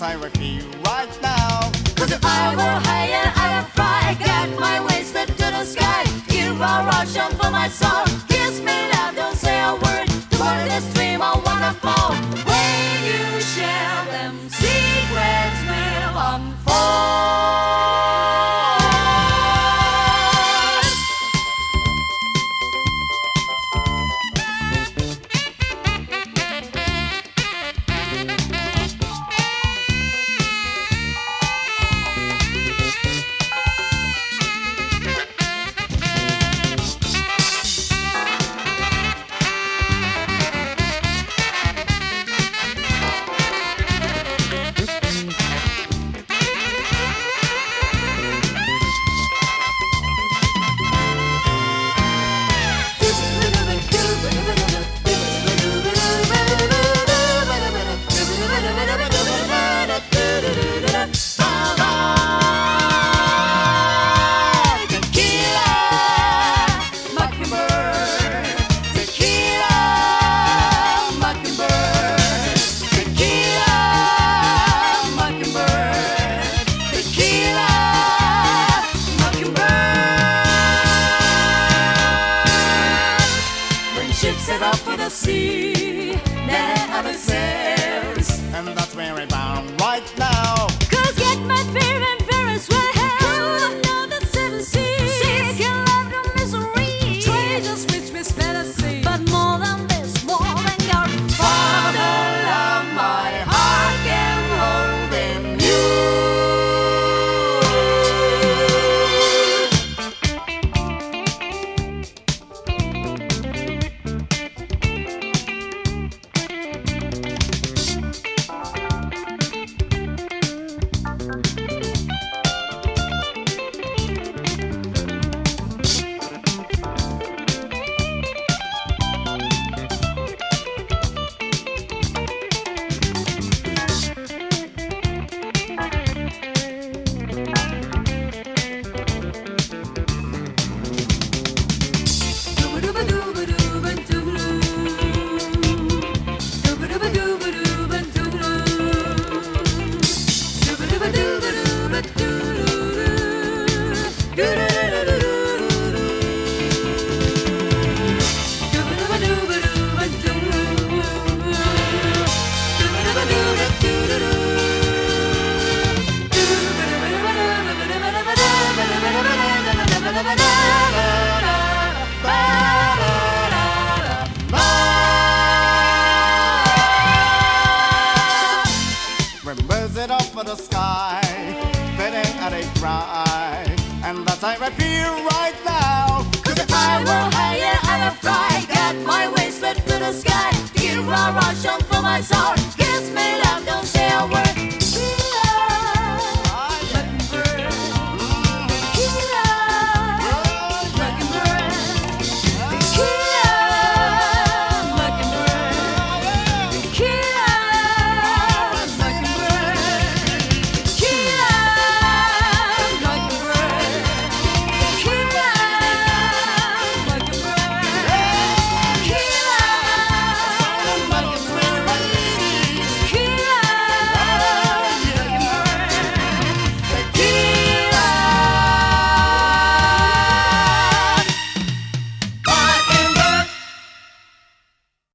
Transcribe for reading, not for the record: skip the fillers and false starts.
I feel right now. 'Cause if I were higher, I would fly. Get my wasted to the sky. Give a rush on for my soul. Kiss me loud, don't say a word. Toward this dream I wanna fall. When you share them, secrets will unfold. Ships set off for the sea, never sails. And that's where I'm bound right now. 'Cause get my fear and Ferris will help. Know the seven seas. Seas can love the misery. Treasures which we spend at sea. But more than this, more than God. Father, love my heart can hold in you. Birds it up for the sky, fitting at a cry, and that's how I feel right now. 'Cause if I were higher, I would fly. Get my waistlet to the sky. Give a rush on for my soul. Kiss me loud, don't say a word.